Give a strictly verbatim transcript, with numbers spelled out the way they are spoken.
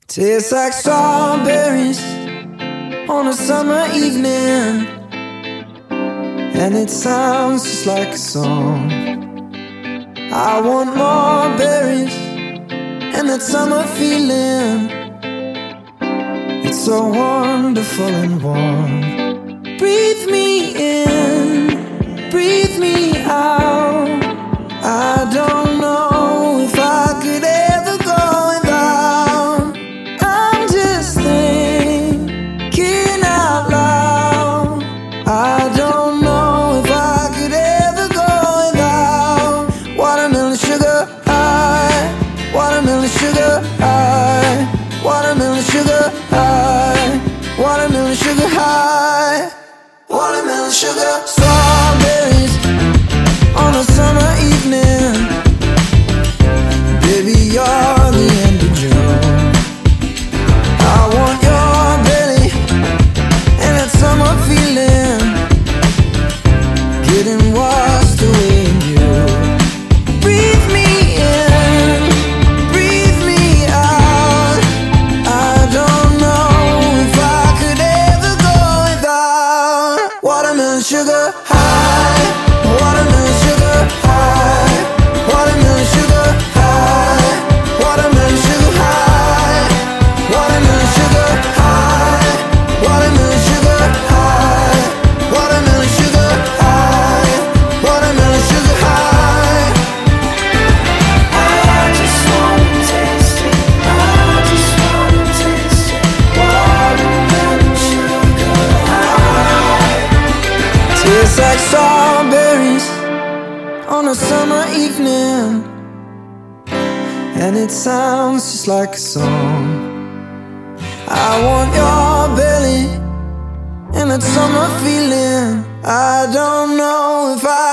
Tastes like strawberries on a summer evening, and it sounds just like a song. I want more berries and that summer feeling. It's so wonderful and warm. Breathe me in, breathe me out. I don't know if I could ever go without. I'm just thinking out loud. I don't know if I could ever go without watermelon sugar high, watermelon sugar high, watermelon sugar high, watermelon sugar high, watermelon sugar. Strawberries on a summer evening, baby, you're the end of June. I want your belly and that summer feeling, getting washed away in you. Breathe me in, breathe me out. I don't know if I could ever go without watermelon sugar high, watermelon sugar high, watermelon sugar high, watermelon sugar high, watermelon sugar high, watermelon sugar high, watermelon sugar high, watermelon sugar high. I just wanna taste it, I just wanna taste it, watermelon sugar high. Tastes like strawberries on a summer evening, and it sounds just like a song. I want your belly and that summer feeling. I don't know if I